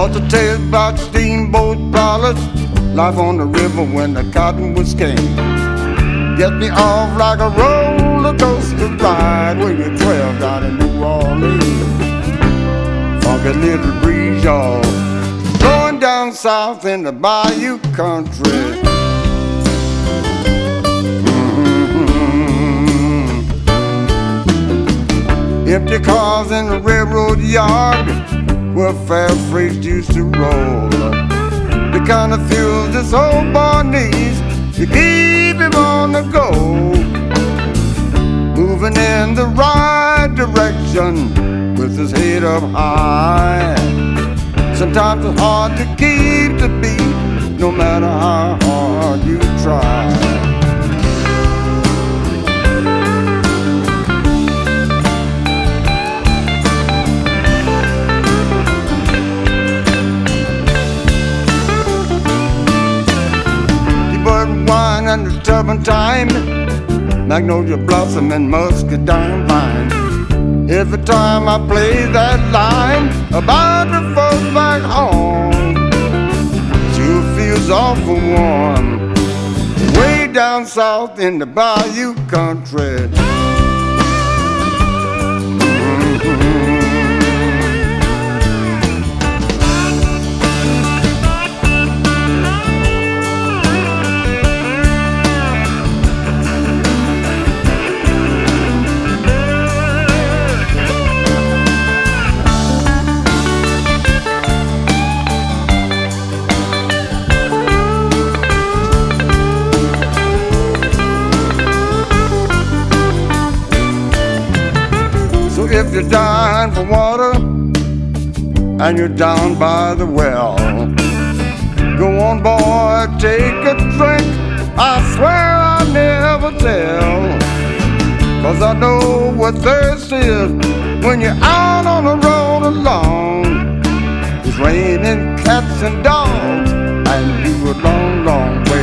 Lots of tales about steamboat pilots, life on the river when the cotton was king. Get me off like a roller coaster ride when you're 12 down in New Orleans. Funky little breeze, y'all, going down south in the bayou country. Empty cars in the railroad yard where fair freight used to roll. The kind of fuel this old boy needs to keep him on the go, moving in the right direction with his head up high. Sometimes it's hard to keep the beat, no matter how hard you try. Wine and the turpentine, magnolia blossom and muscadine vine. Every time I play that line about the folks back home, sure feels awful warm, way down south in the bayou country. If you're dying for water and you're down by the well, go on, boy, take a drink. I swear I'll never tell, 'cause I know what thirst is when you're out on the road alone. It's raining cats and dogs and you a long, long way